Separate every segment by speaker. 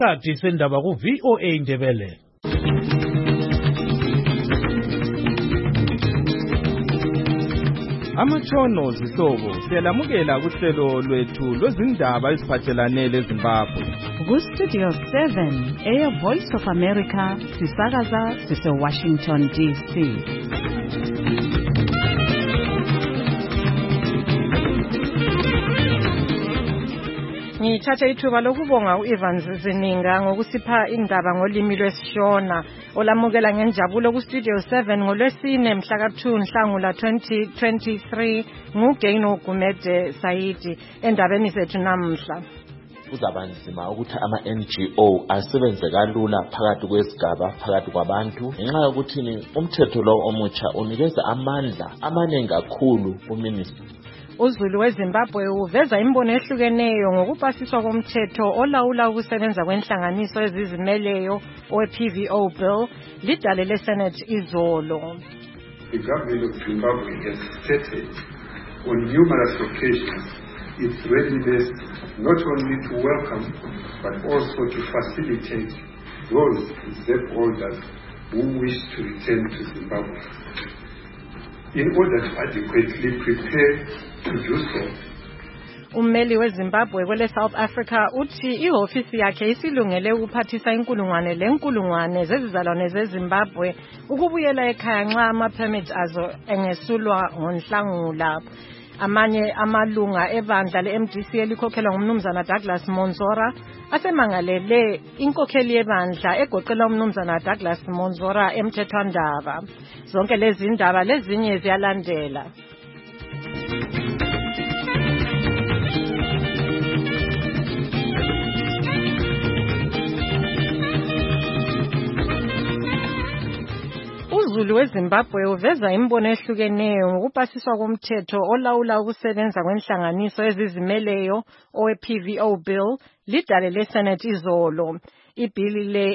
Speaker 1: Isikhathi sendaba ku VOA Ndebele.
Speaker 2: Amatshono zihlobo siyalamukela kuhlelo lwethu lwezindaba eziphathelane leZimbabwe.
Speaker 3: Ku-Studio 7 Air Voice of America sisakaza sise-Washington DC.
Speaker 4: Ngithatha ithuba lokubonga u-Evans Zininga ngokusipha indaba ngolimi lwesiShona olamukela ngenjabulo ku-Studio 7 ngolwesine mhla ka-2 Nhlangula 2023 nguGaino Gumede Saidi endabeni zethu namhla.
Speaker 5: Kuzaba nzima ukuthi ama-NGO asebenze kalula phakathi kwesigaba phakathi kwabantu ngenxa yokuthi umthetho lo omutsha unikeza amandla amaningi kakhulu kuminister.
Speaker 4: uZulu weZimbabwe uveza imbono ehlukeneyo ngokupasiswa komthetho olawula ukusebenza kwenhlanganiso ezizimeleyo owe-PVO bill lidale leSenate izolo.
Speaker 6: The government of Zimbabwe has stated on numerous occasions its readiness not only to welcome but also to facilitate those ZEP holders who wish to return to Zimbabwe. In order to adequately prepare to do so,
Speaker 4: Ummeli weZimbabwe kwele South Africa uthi ihofisi yakhe isilungele ukuphathisa inkulungwane zezizalwane zeZimbabwe ukubuyela ekhaya nxa ama-permits azo engesulwa ngoNhlangula. Amanye amalunga ebandla le-MDC elikhokhelwa ngumnumzana Douglas Monzora asemangalele inkokheli yebandla egoqela umnumzana Douglas Monzora emthethwandaba. Zonke lezi indaba lezinye ziyalandela. uZulu weZimbabwe uveza imbono ehlukeneyo ngokupasiswa komthetho olawula ukusebenza kwenhlanganiso ezizimeleyo owe-PVO bill lidale leSenate izolo. Ibhili le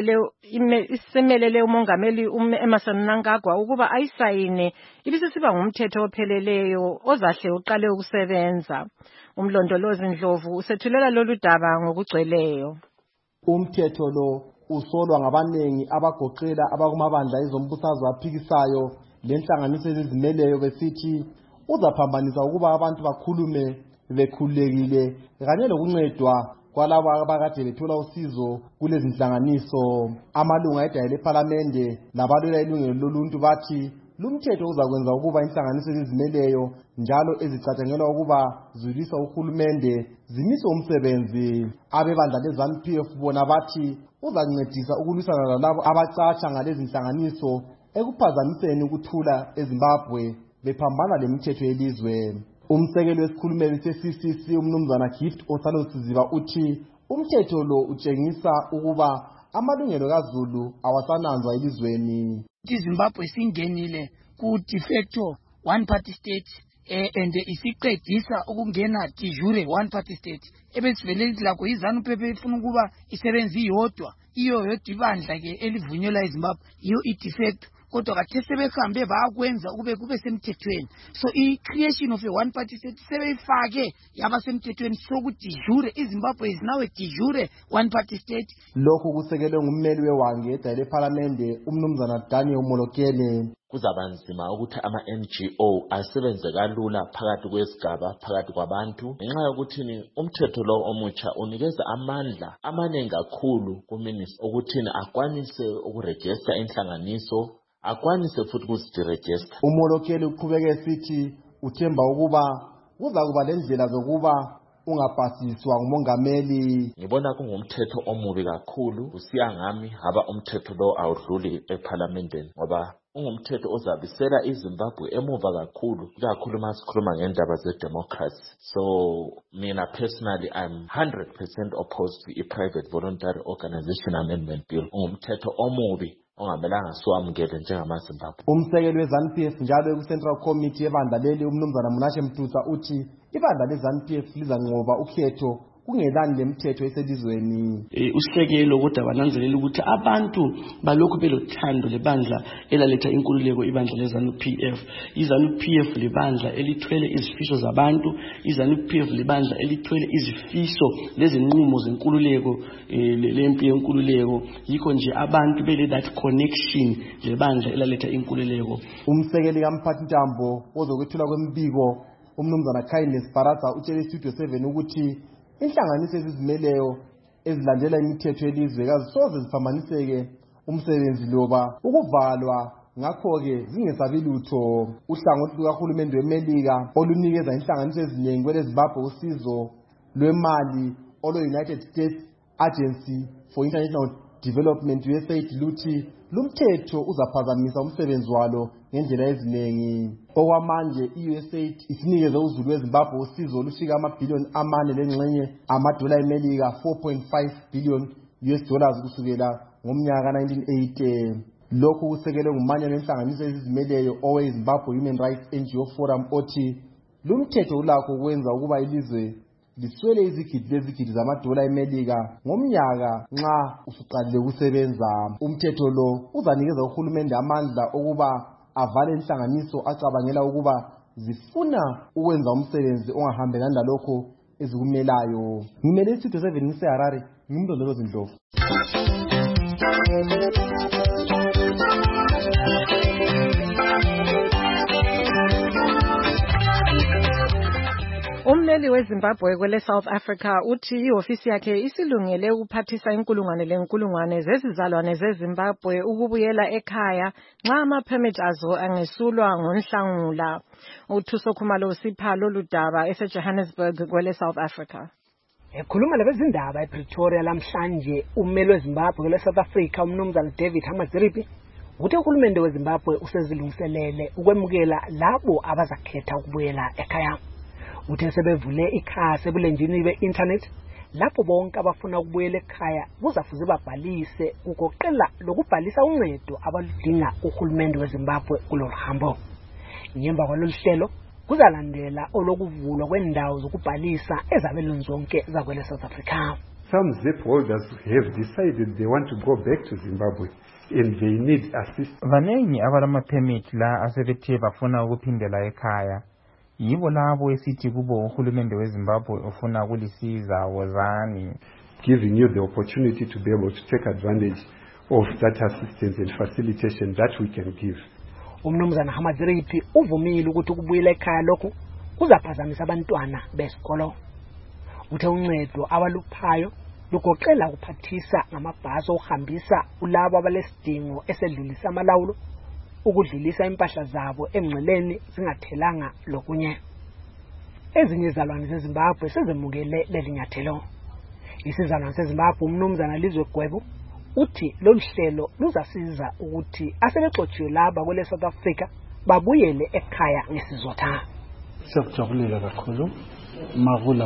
Speaker 4: isemelele umongameli Emmerson Mnangagwa ukuba ayisayine ibisisiba ngumthetho opheleleyo ozahle uqale ukusebenza. Umlondolozi Ndlovu usethulela lolu daba ngokugcweleyo.
Speaker 7: Umthetho lo usolwa ngabanengi abagoqela abakumabandla ezombusazwe aphikisayo lenhlanganiso ezizimeleyo besithi uzaphambanisa ukuba abantu bakhulume bekhululekile kanye lokuncedwa kwalabo abakade bethola usizo kulezi nhlanganiso. Amalunga edale lePhalamende labalwela ilungelo loluntu bathi lumthetho uzakwenza ukuba inhlanganiso ezizimeleyo njalo ezicatshangelwa ukuba zulisa uhulumende zimise umsebenzi. Abebandla leZANU-PF bona bathi uzancedisa ukulwisana lalabo abacatsha ngalezi nhlanganiso ekuphazamiseni ukuthula eZimbabwe bephambana lemithetho yelizwe. Umsekeli wesikhulumeli se-CCC umnumzana Gift Osalo-Siziba uthi umthetho lo utshengisa ukuba amalungelo kaZulu awasananzwa elizweni.
Speaker 8: iZimbabwe singenile ku de facto one party state and isiqedisa ukungena de jure one party state ebesivele lakho iZANU-PF ifuna ukuba isebenzi yodwa iyo ibandla ke elivunyelwa eZimbabwe iyo de facto kodwa khathesi sebehambe bayakwenza kube semthethweni. So i-creation of a one party state sebeyifake yaba semthethweni sokuthi jure iZimbabwe is now a de jure one party state.
Speaker 7: Lokhu kusekelwe ngummeli wewange edale lePhalamende umnumzana Daniel Molokele.
Speaker 5: Kuzaba nzima ukuthi ama-NGO asebenze kalula phakathi kwesigaba phakathi kwabantu ngenxa yokuthi umthetho lo omutsha unikeza amandla amaningi kakhulu kuminister ukuthi akwanise ukurejista inhlanganiso akwanise futhi ukuziregister.
Speaker 7: Umolokeli uqhubeke esithi uthemba ukuba kuzakuba lendlela zokuba ungapasiswa ngumongameli.
Speaker 5: Ngibona kungumthetho omubi kakhulu usiya ngami haba umthetho lo awudluli ePhalamendeni ngoba ungumthetho ozabisela iZimbabwe emuva kakhulu masikhuluma ngendaba zedemocracy. So mina personally I'm 100% opposed to i-private voluntary organization amendment bill. Ungumthetho omubi ongamelanga siwamukele njengamaZimbabwe.
Speaker 7: Umsekeli weZANU-PF njalo ku-Central Committee yebandla leli umnumzana Munashe Mtusa uthi ibandla leZANU-PF lizanqoba ukhetho kungelani lemithetho eselizweni.
Speaker 9: Usekelo kodwa bananzelela ukuthi abantu balokhu belothando lebandla elaletha inkululeko ibandla leZANU-PF. iZANU-PF libandla elithwele izifiso zabantu, iZANU-PF libandla elithwele izifiso lezinqumo zenkululeko lempi yenkululeko. Yikho nje abantu bele that connection lebandla elaletha inkululeko.
Speaker 7: Umsekeli kaMphathi Ntambo ozokwethula kwembiko umnumzana Kindness Baraza utshele Studio 7 ukuthi inhlanganiso ezizimeleyo ezilandela imithetho yelizwekazi soze ziphambaniseke umsebenzi loba ukuvalwa, ngakho-ke zingesabi lutho. Uhlangothi lukahulumende weMelika olunikeza inhlanganiso eziningi kweleZimbabwe usizo lwemali olo-United States Agency for International Development USAID luthi lumthetho uzaphazamisa umsebenzi walo ngendlela eziningi. Okwamanje iUSAID isinikeze uzulu weZimbabwe usizo olufika amabhiliyoni amane lengxenye amadola eMelika 4.5 billion US dollars kusukela ngomnyaka 1980. Lokhu kusekelwe ngumanyano wenhlanganiso ezizimeleyo owe-Zimbabwe Human Rights NGO Forum othi lumthetho ulakho ukwenza ukuba ilizwe liswele izigidi zamadola eMelika ngomnyaka nxa usuqalile ukusebenza. Umthetho lo uzanikeza uhulumende amandla okuba avale inhlanganiso acabangela ukuba zifuna ukwenza umsebenzi ongahambelani lalokho ezikumelayo. Ngimele iStudio 7 ngiseHarare, ngimlondolozi Ndlovu.
Speaker 4: Ummeli weZimbabwe kwele South Africa uthi ihofisi yakhe isilungele ukuphathisa inkulungwane zezizalwane zeZimbabwe ukubuyela ekhaya nxa ama-permit azo angesulwa ngoNhlangula. uThuso Khumalo usipha lolu daba eseJohannesburg kwele South Africa.
Speaker 10: Ekhuluma labezindaba ePretoria lamhlanje ummeli weZimbabwe kwele South Africa umnumzana David Hamadziripi uthi uhulumende weZimbabwe usezilungiselele ukwemukela labo abazakhetha ukubuyela ekhaya. Uthe sebevule ikhasi ebulenjini be-internet lapho bonke abafuna ukubuyela ekhaya kuzafuze babhalise ugoqela lokubhalisa uncedo abaludinga uhulumende weZimbabwe kulolu hambo. Ngemva kwalolu hlelo kuzalandela olokuvulwa kwendawo zokubhalisa ezabelweni zonke zakwele South Africa.
Speaker 6: Some ZIP holders have decided they want to go back to Zimbabwe and they need assistance.
Speaker 2: Vanengi abalama-permit la asebethe bafuna ukuphindela ekhaya. Yibo labo esithi kubo uhulumende weZimbabwe ufuna kulisiza wozani.
Speaker 6: Giving you the opportunity to be able to take advantage of that assistance and facilitation that we can give.
Speaker 10: Umnumzana Hamadziripi uvumile ukuthi ukubuyela ekhaya lokho kuzaphazamisa abantwana besikolo. Uthe uncedo abaluphayo lugoqela ukuphathisa ngamabhasi okuhambisa ulabo abalesidingo esedlulisa amalawulo, ukudlulisa impahla zabo emngceleni zingathelanga lokunye. Ezinye izalwane zeZimbabwe sezemukele leli nyathelo. Isizalwane seZimbabwe umnumzana Lizwe Gwebo uthi lolu hlelo luzasiza ukuthi asebexotshiwe laba kwele South Africa babuyele ekhaya ngesizotha.
Speaker 11: Siyakujabulela kakhulu makula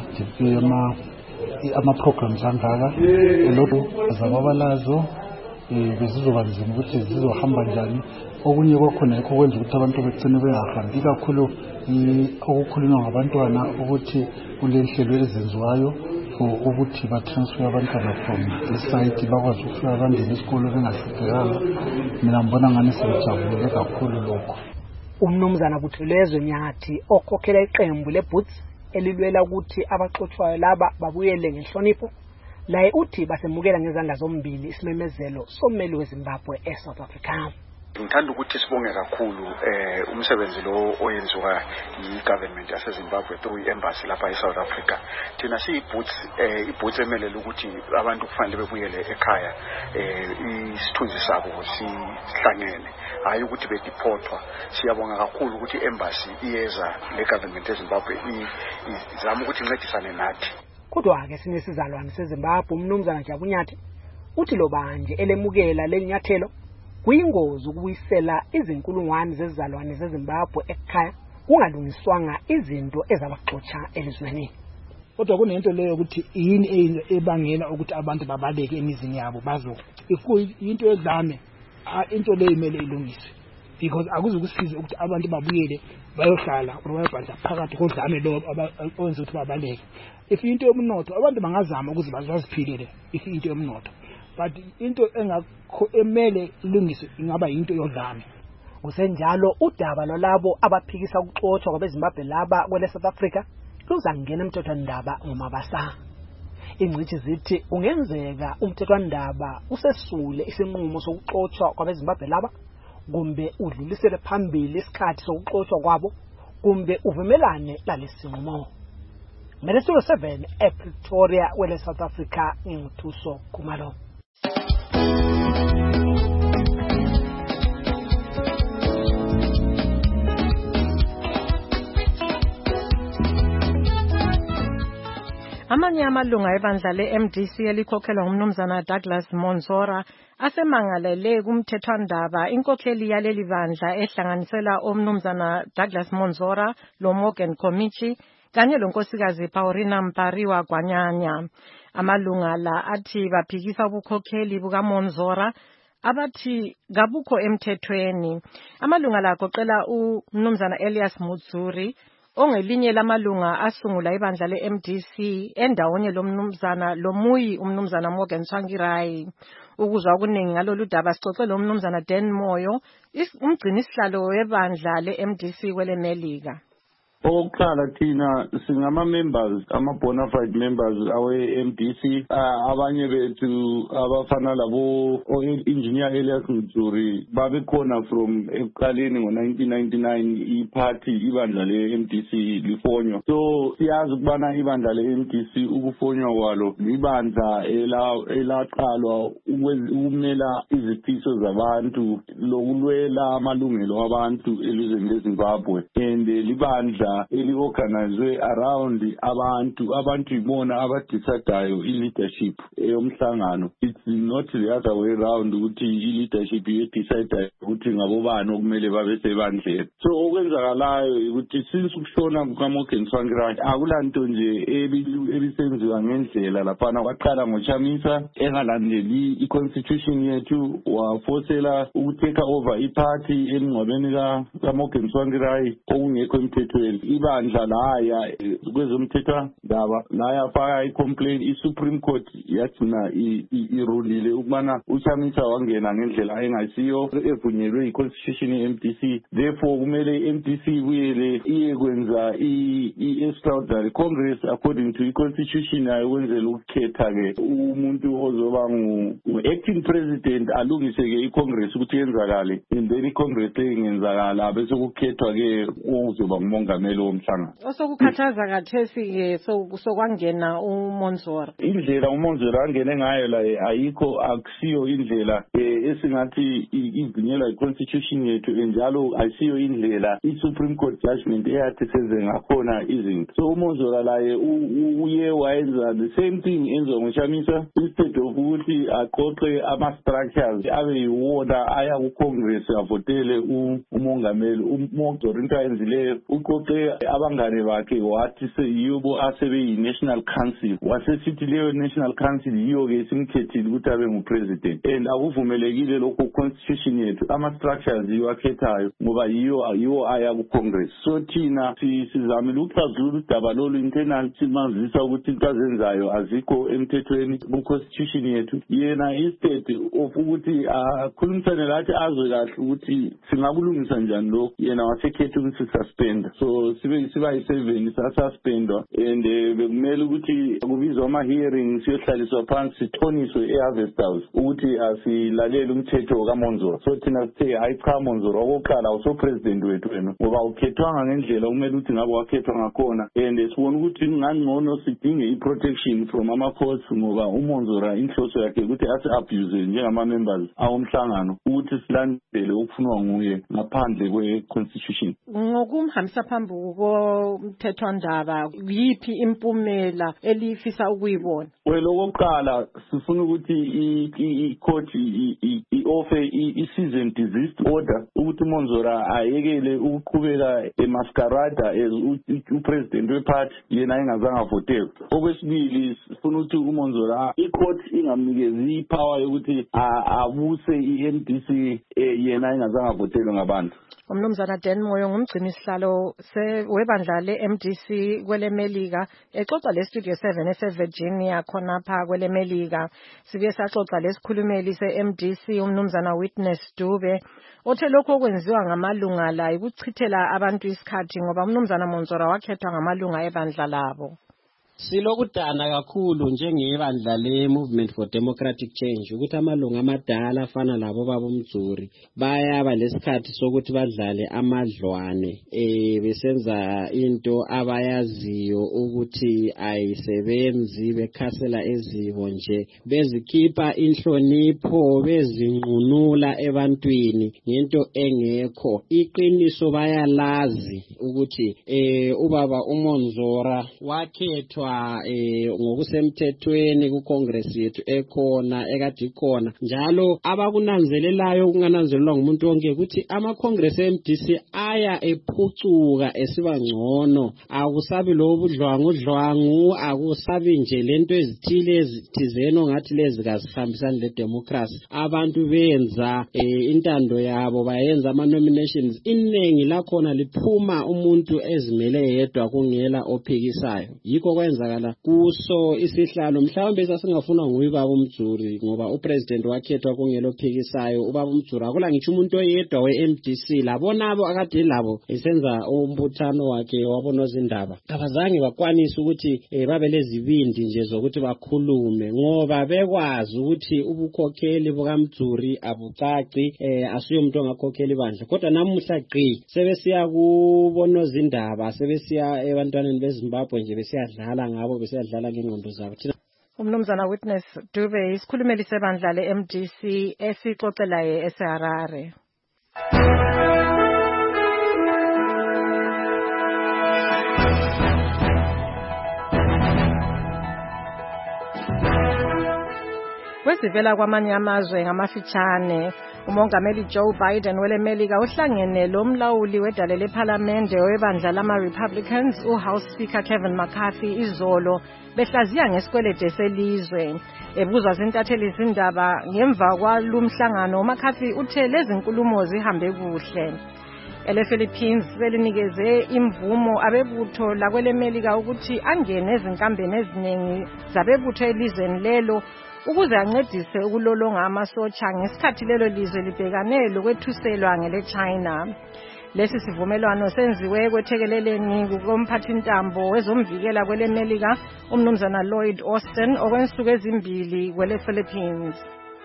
Speaker 11: ama-programs angaka lokhu zababalazo bezizoba nzima ukuthi zizohamba njani. Okunye kwakhona yikho kwenza ukuthi abantu begcine bengahambi kakhulu okukhulunywa ngabantwana ukuthi kule hlelo ezenziwayo for ukuthi batransfer abantwana from isite bakwazi ukufika abangene esikolo bengahluphekanga. Mina ngibona ngani sebejabulele kakhulu lokho.
Speaker 10: Umnumzana Buthelezwe Nyathi okhokhela iqembu leBoots elilwela ukuthi abaxoxwayo laba babuyele ngenhlonipho laye uthi basemukela ngezandla zombili isimemezelo sommeli weZimbabwe eSouth Africa.
Speaker 12: Ngithanda ukuthi sibonge kakhulu umsebenzi lo oyenziwa yigovernment yaseZimbabwe through embassy lapha eSouth Africa. Thina iBoots emelele ukuthi abantu kufanele bebuyele ekhaya isithunzi sabo sihlangene, hayi ukuthi bedeportwa. Siyabonga kakhulu ukuthi embassy iyeza legovernment yeZimbabwe izama ukuthi incedisane nathi.
Speaker 10: Kodwa-ke sinesizalwane seZimbabwe umnumzana Jabunyathi uthi lo banje elemukela lelinyathelo kuyingozi ukubuyisela izinkulungwane zezizalwane zeZimbabwe ekhaya kungalungiswanga izinto ezabaxotsha elizweni.
Speaker 8: Kodwa kunento leyo ukuthi yini ebangela ukuthi abantu babaleke emizini yabo bazo. Into edlame into leyo imele ilungiswe because akuzukusiza ukuthi abantu babuyele bayohlala bayobhanza phakathi kodlame lo abenza ukuthi babaleke. If into yomnotho abantu bangazama ukuthi baziphilele if into yomnotho, but into engakho emele ilungiswe ingaba into yodlame.
Speaker 10: Kusenjalo udaba lolabo abaphikisa ukuxothwa kwabeZimbabwe laba kwele South Africa luzangena emthethwandaba ngomabasa. Ingcithi zithi ungenzeka umthethwandaba usesule isinqumo sokuxothwa kwabeZimbabwe laba, kumbe udlulisele phambili isikhathi sokuxothwa kwabo, kumbe uvumelane lalesinqumo. Studio 7 ePretoria kwele South Africa, ngithuso Khumalo.
Speaker 4: Amanye amalunga ebandla le-MDC elikhokhelwa ngumnumzana Douglas Monzora asemangalele kumthethwandaba inkokheli yaleli bandla ehlanganisela omnumzana Douglas Monzora lo Morgan Komichi kanye lonkosikazi Paulina Mpariwa Gwanyanya. Amalunga la athi baphikisa ubukhokheli bukaMonzora abathi kabukho emthethweni. Amalunga la agoqela umnumzana Elias Mutsuri ongelinye lamalunga asungula ibandla le-MDC endawonye lomnumzana lomuyi umnumzana Morgan Tsvangirai. Ukuzwa okuningi ngalolu daba sixoxe lo mnumzana Dan Moyo umgcini isihlalo webandla le-MDC kwele Melika.
Speaker 13: Okokuqala thina singama members, ama bona fide members awe MDC, abanye bethu abafana labo engineer Elias Mutsuri babekhona from ekuqaleni ngo1999 iparty ibandla le MDC lifonywa. So siyazi ukubana ibandla le MDC ukufonywa kwalo libandla elaqalwa ukumela izifiso zabantu lokulwela amalungelo abantu elizweni leZimbabwe, and libandla eli-organizwe around abantu ibona abadecidayo i-leadership eyomhlangano. It's not the other way around ukuthi i-leadership yedecidayo ukuthi ngabobani okumele babe sebandleni. So okwenzakalayo ukuthi since ukushona kukaMorgan Tsvangirai akulanto nje ebisenziwa ngendlela laphana. Kwaqala ngoChamisa engalandeli i-constitution yethu wafosela ukutake over iparty elingcwabeni kaMorgan Tsvangirai okungekho emthethweni. Ibandla laya kwezomthethwandaba laya faka i-complaint, i-Supreme Court yathina irulile ukubana uChamisa wangena ngendlela engasiyo evunyelwe i-constitution ye-MDC. Therefore kumele i-MDC ibuyele iyekwenza i-extraordinary congress according to i-constitution yayo ukwenzela ukukhetha-ke umuntu ozoba ngu-acting president, alungise-ke i-congress ukuthi yenzakale, and then i-congress lengenzakala bese kukhethwa-ke ozoba ngumongameli womhlangano.
Speaker 4: Osokukhathaza kathesi-ke sokwangena uMonzora.
Speaker 13: Indlela uMonzora angene ngayo la ayikho, akusiyo indlela esingathi ivunyelwa i-constitution yethu, njalo ayisiyo indlela i-Supreme Court judgment eyathi senze ngakhona izinto. So uMonzora laye uye wayenza the same thing enziwa ngoChamisa, instead of ukuthi aqoqe ama-structures abe yiwona aya ku-congress avotele umongameli. uMonzora into ayenzileyo uqoqe abangane bakhe wathi yibo asebeyi-national council, wasesithi leyo national council yiyo-ke simkhethile ukuthi abe ngu-president, and akuvumelekile lokho constitution yethu. Ama-structures yiwo akhethayo ngoba yiwo aya ku-congress. So thina sizamile ukuxazulula udaba lolu internal, simazisa ukuthi into azenzayo azikho emthethweni ku-constitution yethu. Yena instead of ukuthi akhulumisane lathi azwe kahle ukuthi singakulungisa njani lokhu, yena wasekhetha ukuthi suspend. So siba yi-7 sasuspendwa, and bekumele ukuthi kubizwa ama-hearings siyohlaliswa phansi sithoniswe e-Harvest House ukuthi asilalele umthetho kaMonzora. So thina sithe hayi cha, Monzora okokuqala awuso-president wethu wena ngoba awukhethwanga ngendlela kumele ukuthi ngabe wakhethwa ngakhona, and sibona ukuthi ngangcono sidinge i-protection from ama-courts ngoba uMonzora inhloso yakhe ukuthi asi-abuse njengama-members awomhlangano ukuthi silandele okufunwa nguye ngaphandle kwe-constitution.
Speaker 4: Ngokumhambisa phambili komthethwandaba yiphi impumela elifisa ukuyibona?
Speaker 13: Well, okokuqala sifuna ukuthi i-court i-offer i-season disease order ukuthi uMonzora ayekele ukuqhubeka emaskarada as upresident weparty yena engazange avotelwe. Okwesibili sifuna ukuthi uMonzora i-court ingamnikezi ipower yokuthi abuse i-MDC yena engazange avotelwe ngabantu.
Speaker 4: Umnumzana Dan Moyo ngumgcini sihlalo webandla le-MDC kwele Melika exoxa le-Studio 7 ese-Virginia khonapha kwele Melika. Sibuye saxoxa lesikhulumeli se-MDC umnumzana Witness Dube othe lokho okwenziwa ngamalunga la ikuchithela abantu isikhathi ngoba umnumzana Monzora wakhethwa ngamalunga ebandla labo.
Speaker 14: Silokudana kakhulu njengebandla le-Movement for Democratic Change ukuthi amalunga amadala afana labo baba uMzuri bayaba lesikhathi sokuthi badlale amadlwane besenza into abayaziyo ukuthi ayisebenzi bekhasela ezibo nje bezikhipha inhlonipho bezinqunula ebantwini ngento engekho. Iqiniso bayalazi ukuthi ubaba uMonzora wakhethwa ngokusemthethweni kuCongress yethu ekhona ekade ikhona njalo abakunanzelelayo kungananzelelwa ngumuntu wonke ukuthi amaCongress eMDC aya ephucuka esiba ngcono akusabi lobudlwangu akusabi nje lento ezithile ezithizeno ngathi lezi kazihambisani ledemocracy. Abantu benza intando yabo bayenza ama-nominations iningi lakhona liphuma umuntu ezimele yedwa kungela ophikisayo. Yikho kwenzakala kuso isihlalo mhlawumbe sasingafuna nguyibaba uMzuri ngoba upresident wakhethwa kungelo phikisayo ubaba uMzuri akula ngitsho umuntu oyedwa weMDC labonabo akade labo esenza umbuthano wakhe wabonozindaba abazange bakwanisa ukuthi babe lezibindi nje zokuthi bakhulume ngoba bekwazi ukuthi ubukhokheli bukaMzuri abucaci asuye umuntu ongakhokheli bandla kodwa namuhla gqi sebesiya kubonozindaba sebesiya ebantwaneni beZimbabwe nje besiyadlala ngabo besiyadlala ngengqondo zabo.
Speaker 4: Umnumzana Witness Dube isikhulumeli sebandla le-MDC esixoxelaye eseHarare. Kwesivela kwamanye amazwe ngamafitshane umongameli Joe Biden wele Melika uhlangene lo mlawuli wedale lePhalamende webandla lama-Republicans uHouse Speaker Kevin McCarthy izolo behlaziya ngesikwelede selizwe. Ebuzwa zintatheli zindaba ngemva kwalumhlangano uMcCarthy uthe lezi nkulumo zihambe kuhle. Ele-Philippines selinikeze imvumo abebutho lakwele Melika ukuthi angene ezinkambeni eziningi zabebutho elizweni lelo ukuze ancedise ukulolonga amasotsha ngesikhathi lelo lizwe libhekane lokwethuselwa ngele-China. Lesi sivumelwano senziwe kwethekeleleni kukomphathintambo wezomvikela kwele Melika umnumzana Lloyd Austin okwensuku ezimbili kwele-Philippines.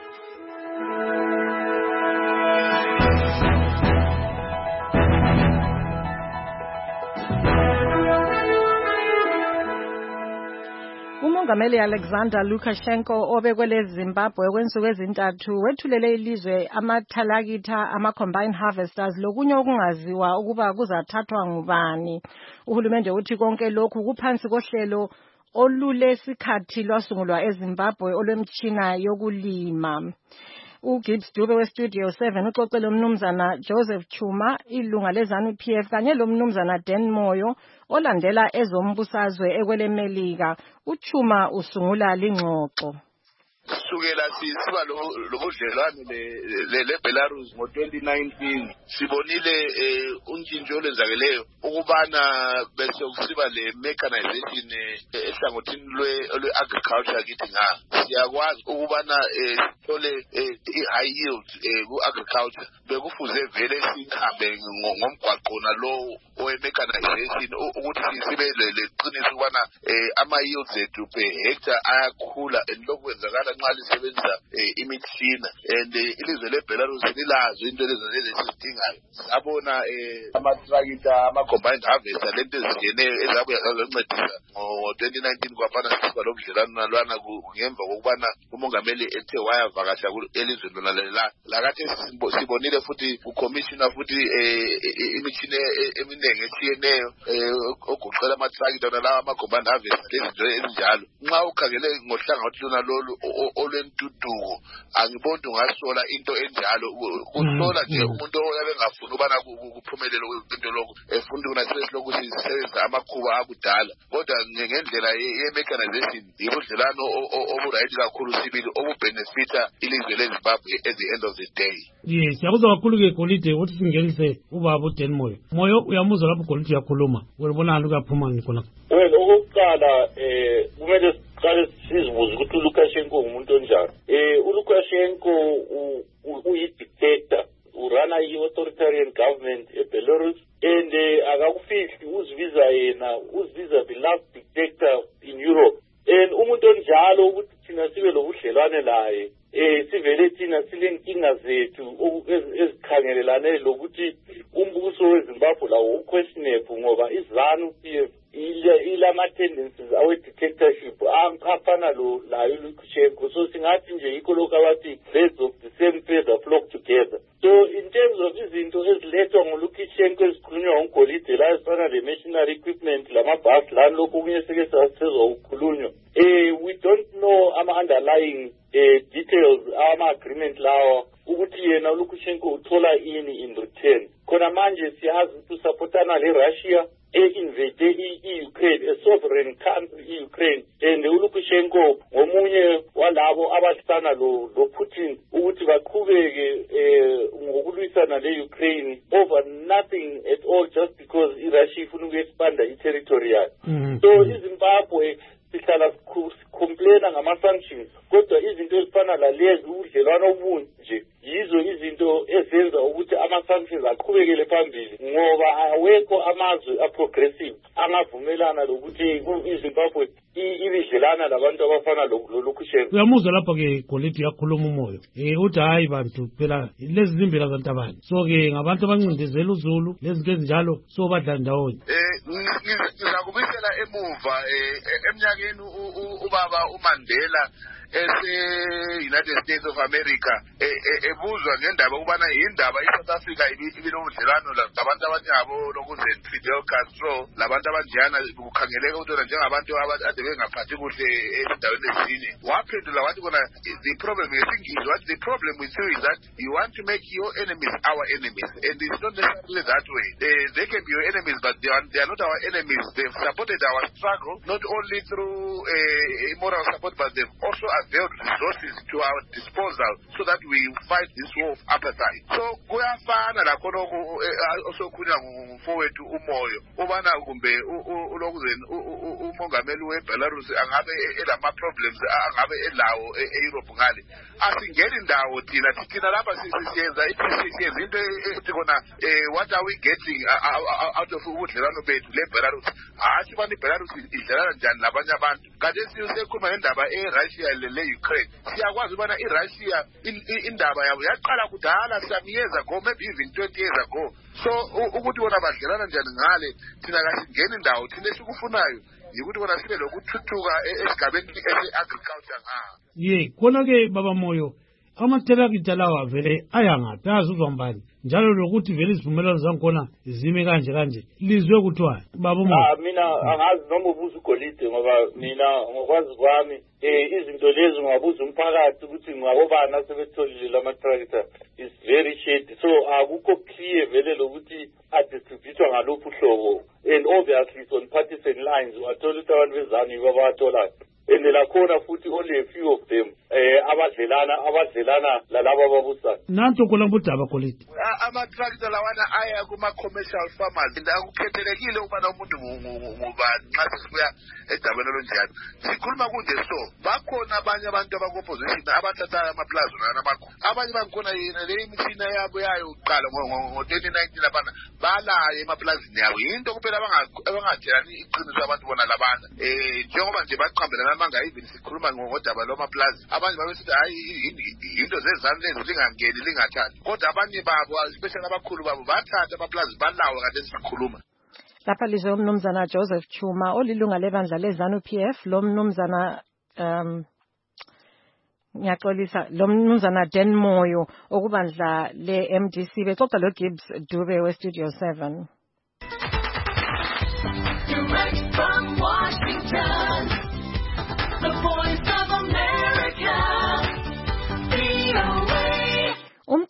Speaker 4: uMongameli Alexander Lukashenko obekwele Zimbabwe kwensuku ezintathu wethulele ilizwe amathalakitha ama-combined harvesters lokunye okungaziwa ukuba kuzathathwa ngubani. Uhulumende uthi konke lokhu kuphansi kohlelo olulesikhathi lwasungulwa eZimbabwe olwemtshina yokulima. uGibbs Dube weStudio 7 uxoxele umnumzana Joseph Chuma ilunga leZANU-PF kanye lomnumzana Dan Moyo olandela ezombusazwe ekwele Melika. Uchuma usungula lingxoxo.
Speaker 15: Sukela siba lobudlelwane leBelarus ngo-2019 sibonile untshintsho olwenzakeleyo ukubana bese kusiba le-mechanization ehlangothini lwe-agriculture kithi siyakwazi ukubana sithole i-high yield ku-agriculture bekufuze vele sihambe ngomgwaqo nalowo owe-mechanization ukuthi sibe leqiniso ukubana ama-yields ethu per hectare ayakhula and lokhu kwenzakala nxa lisebenzisa imitshina and ilizwe leBelarus lilazo into lezidingayo. Sabona ama-tractor ama-combined harvester lento ezingeneyo ezabuya zazoncedisa ngo-2019 kwafana sisiba lobudlelwano nalwana ngemva kokubana umongameli ethe wayavakasha elizweni lona lakathi sibonile futhi ucommissioner futhi imitshina eminingi etshiyeneyo ogoqela ama-tractor nalawa ama-combined harvester lezinto ezinjalo. Nxa ukhangele ngohlangothi lona lolu lwentuduko angiboni ungasola into enjalo kusola nje umuntu oyabe engafuni ubana kuphumelele into lokho efunda ukunasisilokhu sisebenza amakhuba akudala kodwa ngendlela ye-mechanization yibudlelano oburight kakhulu sibili obubenefita ilizwe leZimbabwe at the end of the day.
Speaker 1: Yes, siyakuzwa kakhulu-ke Golide ukuthi singenise ubaba uDan Moyo. Moyo uyamuzwa lapho Golide uyakhuluma uyabona kuyaphuma ngikhona.
Speaker 16: Well, okokuqala kumele siqale sizibuze ukuthi uLukashenko ngumuntu onjani. uLukashenko uyi-dictator, urana i-authoritarian government eBelarus and akakufihli uzibiza yena, uzibiza the last dictator in Europe. And umuntu onjalo ukuthi thina sibe lobudlelwane laye sivele thina silenkinga zethu ezikhangelelane lokuthi umbuso weZimbabwe lawo uquestionable ngoba iZANU-PF ilama tendencies awe dictatorship afana layo uLukashenko. So singathi nje yikho lokho abathi birds of the same feather flock together. So in terms of izinto ezilethwa nguLukashenko ezikhulunywa ngogolide la ezifana le-machinery equipment lamabhasi lani lokho okunye seke sasezwa ukukhulunywa, we don't know ama-underlying details ama-agreement lawa ukuthi yena uLukashenko uthola ini in return. Khona manje siyazi ukuthi usapotana le-Russia invade i-Ukraine, a sovereign country i-Ukraine, and uLukashenko ngomunye walabo abasana lo Putin ukuthi baqhubeke ngokulwisana le-Ukraine over nothing at all just because i-Russia ifuna uku-expanda i-territory yayo. So iZimbabwe sihlala complaina ngama-sanctions kodwa izinto ezifana lalezi ubudlelwano obunje yizo izinto ezenza ukuthi ama-sanctions aqhubekele phambili ngoba awekho amazwe a-progressive angavumelana lokuthi iZimbabwe ibidlelana labantu abafana loLukashenko.
Speaker 1: Uyamuzwa lapha-ke Golide uyakhuluma umoyo uthi hayi bantu phela lezi zimbila zantabani, so-ke ngabantu abancindezela uZulu lezinto ezinjalo so badla ndawonye.
Speaker 15: Ngizakubisela emuva eminyakeni ubaba uMandela ese-United States of America ebuzwa ngendaba ukubana yindaba iSouth Africa ibilobudlelwano labantu abanyabo lokuzeni Fidel Castro labantu abanjana kukhangeleka ukuthi njengabantu ade bengaphathi kuhle ezindaweni ezinye. Waphendula wathi kona the problem ngesingisi wathi the problem with you is that you want to make your enemies our enemies, and it's not necessarily that way. They can be your enemies but they are not our enemies. They've supported our struggle not only through moral support but they've also availed resources to our disposal so that we fight this war of apartheid. So kuyafana lakhonoko osokhulunywa ngumfowethu umoyo ubana kumbe ulokuzeni umongameli weBelarus angabe elama problems angabe elawo eEurope ngale. Asingeni ndawo thina lapha siyenza into ethi kona what are we getting out of ubudlelwano bethu leBelarus? Hathi bani iBelarus idlelana njani labanye abantu? Kade siyosekhuluma ngendaba eRussia le-Ukraine. Siyakwazi ubana iRussia indaba yabo yaqala kudala some years ago, maybe even 20 years ago. So ukuthi bona badlelana njani ngale thina kasingeni ndawo thina esikufunayo yikuthi bona sibe lokuthuthuka esigabeni ese-agriculture ngayo.
Speaker 1: Khona-ke baba Moyo amathelakita lawa vele ayangaphi azuzwa mbani njalo lokuthi vele izivumelwano zankhona zime kanje lizwe kuthiwa baba Moyo?
Speaker 16: Mina angazi noma ubuza uGolide ngoba mina ngokwazi kwami izinto lezi ngabuza umphakathi ukuthi ngabobani asebetholile lama-tractor is very shady, so akukho clear vele lokuthi adistributwa ngaluphi uhlobo, and obviously it's on partisan lines. Wathola ukuthi abantu bezanu yibo abawatholayo and lakhona futhi only a few of them abadlelana lalabo ababusayo.
Speaker 1: Nanto khona budaba Golide
Speaker 15: ama-tractor lawana aya kuma-commercial farmers akukhethelekile ukubana umuntu ngubani nxa sesibuya edabeni olunjani. Sikhuluma kunje so bakhona abanye abantu abaku-opposition abathatha amaplazi abanye bangikhona yena le imitshina yabo yayo kuqala ngo-2019 abana balayo emaplazini yabo yinto kuphela abangathelani iqiniso abantu bona labana njengoba nje baqhambelana amanga even sikhuluma ngodaba lwamaplazi abanye babesithi hayi into zezanu lezi lingangeni lingathathi kodwa abanye babo especially abakhulu babo bathatha amaplazi balawo kade sikhuluma.
Speaker 4: Lapha lizwe umnumzana Joseph Chuma olilunga lebandla leZANU-PF, lo mnumzana ngiyaxolisa lo mnumzana Dan Moyo okubandla le-MDC bexoxa lo Gibbs Dube we-Studio 7.
Speaker 17: Direct from Washington, the Voice of America.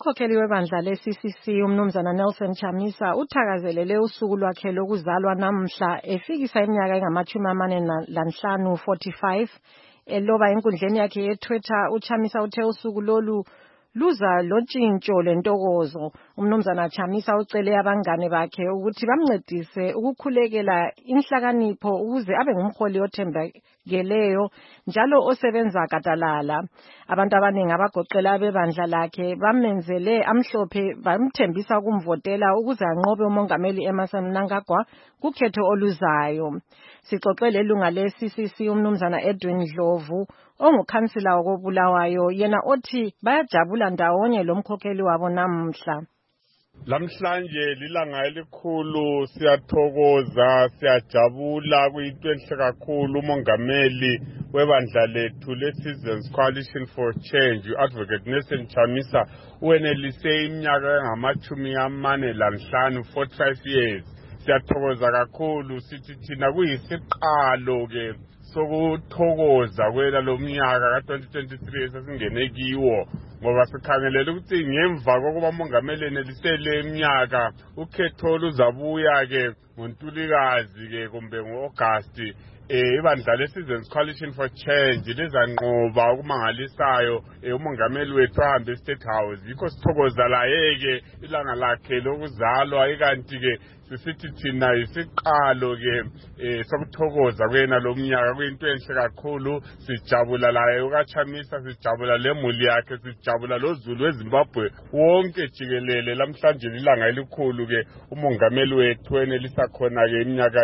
Speaker 4: umkhokheli webandla le-CCC umnumzana Nelson Chamisa uthakazelele usuku lwakhe lokuzalwa namhla efikisa iminyaka engama-45 eloba enkundleni yakhe ye-Twitter. uChamisa uthe usuku lolu luza lontshintsho lentokozo. umnumzana Chamisa ucele abangane bakhe ukuthi bamncedise ukukhulekela inhlakanipho ukuze abe ngumholi othembekeleyo njalo osebenza gadalala. Abantu abaningi abagoqela abebandla lakhe bamenzele amhlophe bamthembisa ukumvotela ukuze anqobe umongameli Emmerson Mnangagwa kukhetho oluzayo. Sixoxele ilunga le-CCC umnumzana Edwin Dlovu ongukhansila wakobulawayo, yena othi bayajabula ndawonye lomkhokheli wabo namhla.
Speaker 17: Lamhlanje lilanga elikhulu, siyathokoza, siyajabula, kuyinto enhle kakhulu. Umongameli webandla lethu le-Citizens Coalition for Change, u-Advocate Nelson Chamisa, uwenelise iminyaka engama-45, 45 years. Siyathokoza kakhulu, sithi thina kuyisiqalo-ke sokuthokoza kwela lo mnyaka ka-2023 esasingene kiwo, ngoba sikhangelele ukuthi ngemva kokuba umongameli enelisele iminyaka ukhetho luzabuya-ke ngoNtulikazi-ke kumbe ngo-Agasti. Ibandla le-Citizens Coalition for Change lizanqoba okumangalisayo umongameli wethu ahambe e-State House. Yikho sithokoza laye-ke ilanga lakhe lokuzalwa, ikanti-ke sisithi thina isiqalo-ke sokuthokoza kwena lo mnyaka. Kuyinto enhle kakhulu, sijabula laye ukaChamisa, sijabula lemuli yakhe, sijabula lozulu weZimbabwe wonke jikelele. Lamhlanje lilanga elikhulu-ke umongameli wethu enelisa khona-ke iminyaka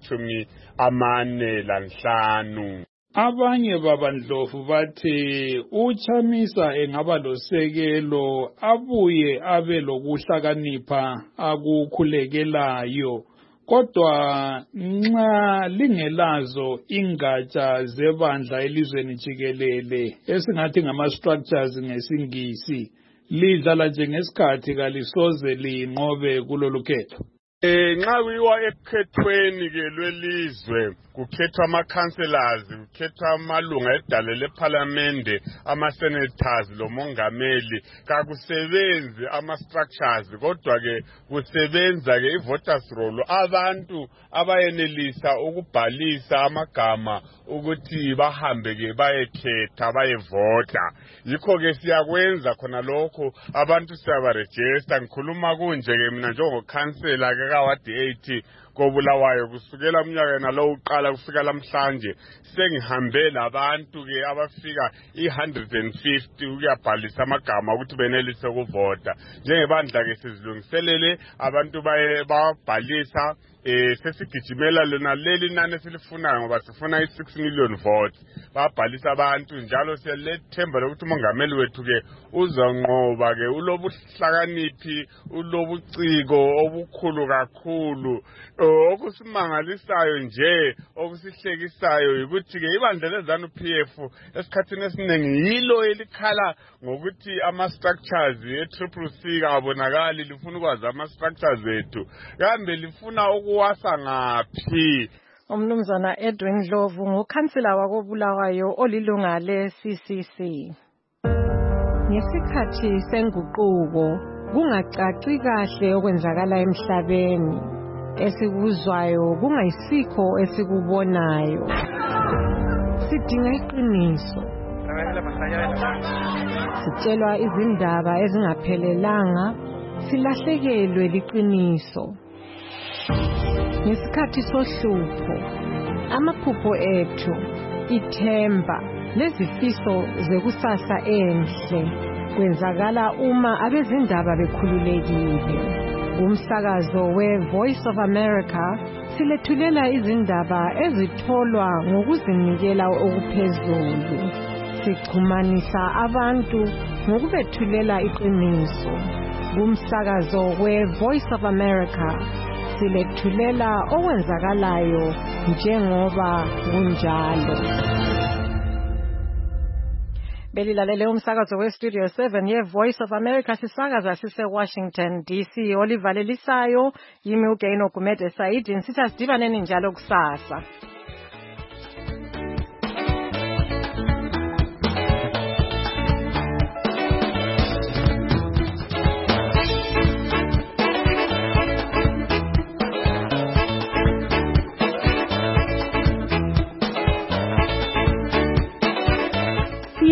Speaker 17: engama-45.
Speaker 18: Abanye babandlovu bathi uChamisa engaba losekelo abuye abe lokuhlakanipha akukhulekelayo, kodwa nxa lingelazo ingatsha zebandla elizweni jikelele esingathi ngama-structures ngesingisi, lidlala njengesikhathi kalisoze linqobe kulolu khetho.
Speaker 17: Nxa kuyiwa ekukhethweni-ke lwelizwe kukhethwa ama-councillors, kukhethwa amalunga edale lephalamende, ama-senators lomongameli. Kakusebenzi ama-structures, kodwa-ke kusebenza-ke i-voters roll, abantu abayenelisa ukubhalisa amagama ukuthi bahambe-ke bayekhetha, bayevota. Yikho-ke siyakwenza khona lokho, abantu siyabarejista. Ngikhuluma kunje-ke mina njengokhansela-ke kawadi 80 kobulawayo kusukela umnyaka nalo uqala kufika lamhlanje sengihambe labantu-ke abafika 150 ukuyabhalisa amagama ukuthi benelise ukuvota. Njengebandla-ke sizilungiselele abantu babhalisa, sesigijimela lona leli nani esilifunayo ngoba sifuna i-6 million votes. Babhalisa abantu njalo siyalethemba lokuthi umongameli wethu-ke uzanqoba-ke. Ulobuhlakaniphi, ulobuciko obukhulu kakhulu. Okusimangalisayo nje, okusihlekisayo yikuthi-ke ibandla leZANU-PF esikhathini esiningi yilo elikhala ngokuthi ama-structures e-CCC kabonakali, lifuna ukwazi ama-structures ethu kambe lifuna ukuwasa ngaphi.
Speaker 4: umnumzana Edwin Dlovu ngukhansila wakobulawayo olilunga le-CCC. Ngesikhathi senguquko kungacaci kahle okwenzakala emhlabeni, esikuzwayo kungayisikho esikubonayo. Sidinga iqiniso, sitshelwa izindaba ezingaphelelanga, silahlekelwe liqiniso. Ngesikhathi sohlupho, amaphupho ethu, ithemba lezifiso zekusasa enhle kwenzakala uma abezindaba bekhululekile. Umsakazo we-Voice of America silethulela izindaba ezitholwa ngokuzinikela okuphezulu. Sichumanisa abantu ngokubethulela iqiniso. Kumsakazo we-Voice of America silethulela okwenzakalayo njengoba kunjalo. Belilalele umsakazo we-Studio 7 ye-Voice of America sisakaza sise-Washington DC. Olivalelisayo yimi uGaino Gumede Saidi, nsithi asidibaneni njalo kusasa.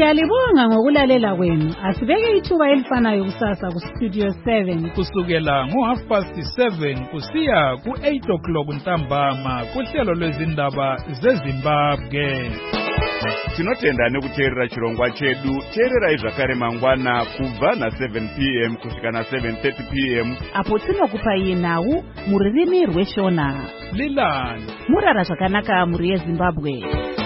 Speaker 3: Siyalibonga ngokulalela kwenu. Asibeke ithuba elifanayo kusasa ku Studio 7
Speaker 18: kusukela ngo7:30 kusiya ku8 o'clock ntambama kuhlelo lwezindaba zeZimbabwe.
Speaker 19: Tinotenda nekuteerera chirongwa chedu. Teererai zvakare mangwana kubva na7 p.m. kusvika na7:30 p.m.
Speaker 3: apo tinokupa iye nhau mururimi rweshona.
Speaker 18: Lilani
Speaker 3: murara zvakanaka muri yeZimbabwe.